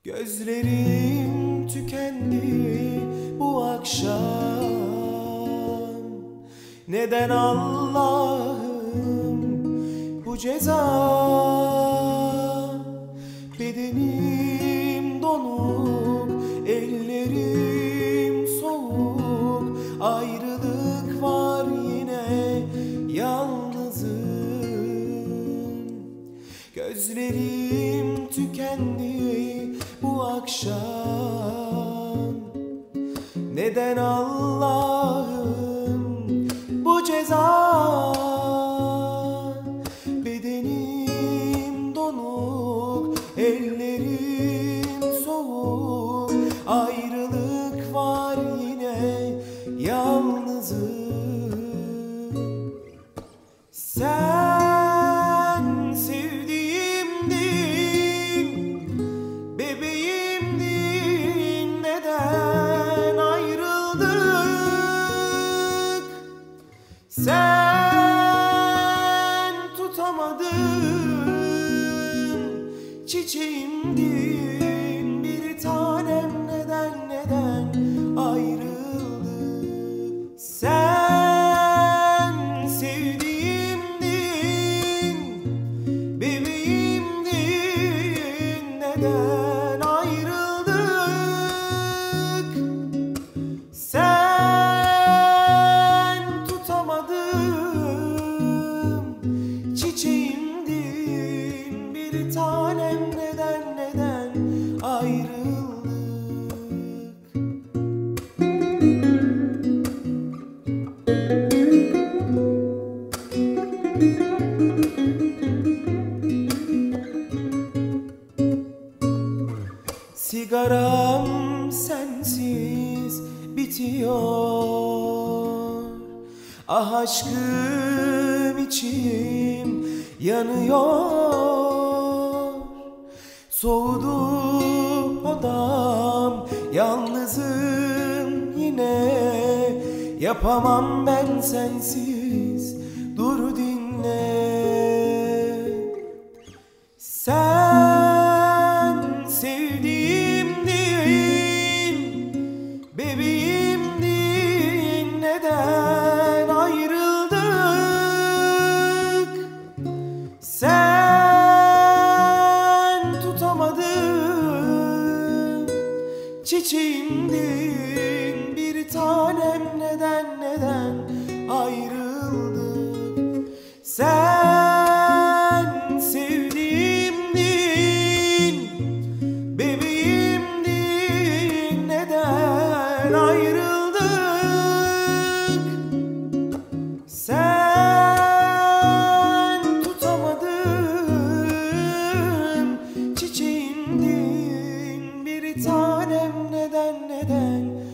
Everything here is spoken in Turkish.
Gözlerim tükendi bu akşam. Neden Allah'ım bu ceza? Bedenim donuk, ellerim soğuk. Ayrılık var yine, yalnızım. Gözlerim tükendi bu akşam. Neden Allah'ım bu ceza? Bedenim donuk, ellerim soğuk. Ayrılık var yine, yalnızım. Sen sevdiğimdin, bebeğimdin. Neden ayrıldık? Sen tutamadın, çiçeğimdin bir tanem. Neden ayrıldık? Sen sevdiğimdin, bebeğimdin. Neden ayrıldık? Sen tutamadın, çiçeğimdin bir tanem. Neden ayrıldık? Sigaram sensiz bitiyor. Ah aşkım, içim yanıyor. Soğudu odam, yalnızım yine. Yapamam ben sensiz, dur dinle. Sen sevdiğimdin, bebeğimdin. Neden ayrıldık? Sen tutamadın, çiçeğimdin bir tanem. Neden ayrıldık? Sen sevdiğimdin, bebeğimdin. Neden ayrıldık? Sen tutamadın, çiçeğimdin bir tanem. Neden